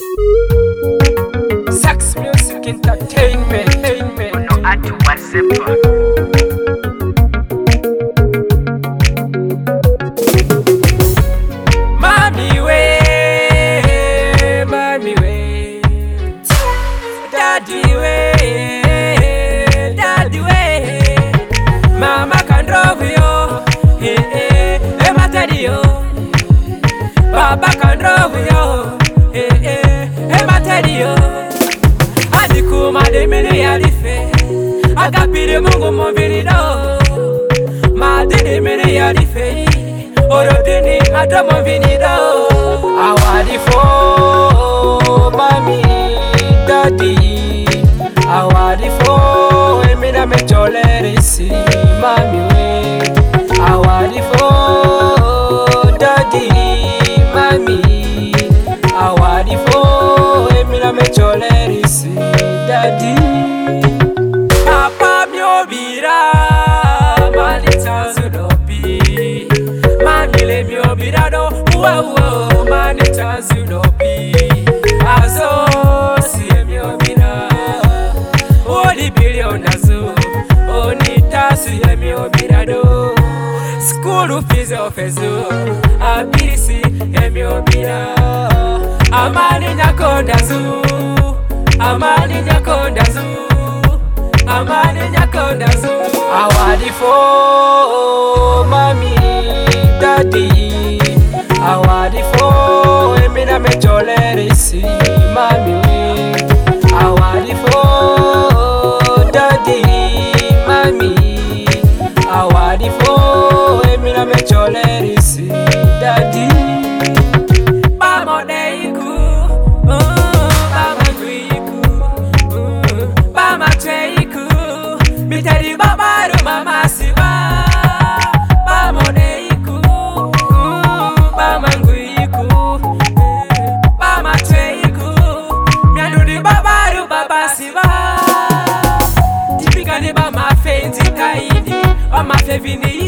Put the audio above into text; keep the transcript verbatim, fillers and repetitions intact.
Sax Music Entertainment. Uno atu wasepa. Mami we, mami we, daddy we, daddy we. Mama can drive yo, eh eh, eh materi yo. Baba can drive yo, eh eh, eh materi yo. Adikuma de mini alife, agapire mungu mobirido. Madini mini alife. Orodini adomo vinido. Awadi fo mami daddy. Awadi fo emina me cholerisi mami we. Awadi fo daddy mami. Awadi fo emina me cholerisi daddy. Papa mi obira mani tanzulopi. Mangile mi obirado, wow wow, mani chanzu lopi. Azo si mi obira, oli billion azo, oni tasi mi obirado. School fees ofezo, abirisi mi obira. Amani nyakonda zu, amani nyakonda zu, amani nyakonda zu. Awadi fo mami daddy, awadi fo emina me cholerisi mami we. Awadi fo daddy mami, awadi fo emina me cholerisi daddy. Bamo deiku, oh bama kuiku, oh bama treiku, mitari babaru mama siwa. Vini